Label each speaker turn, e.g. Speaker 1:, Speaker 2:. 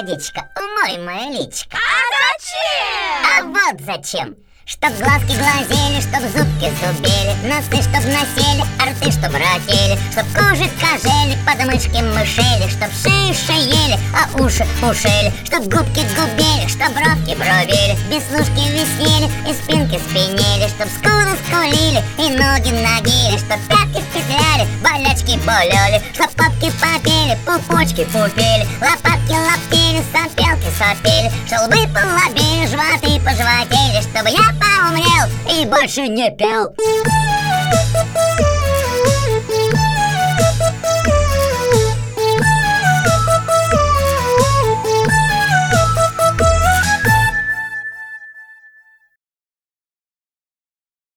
Speaker 1: водичка, умой мое личико.
Speaker 2: А зачем?
Speaker 1: А вот зачем. Чтоб глазки глазели, чтоб зубки зубели, носы чтоб носили, а рты чтоб ротели, чтоб кожи кожели, подмышки мышели, чтоб шеи шеели, а уши ушели, чтоб губки губели, чтоб бровки бровели, веснушки виснели и спинки спинели, чтоб скулы скулили и ноги ногили, чтоб пятки петляли, болячки боляли, чтоб попки попели, пупочки пупели, лопатки лаптели, сопелки сопели, шелбы полобели, животы пожеватели, чтобы я поумнел и больше не пел.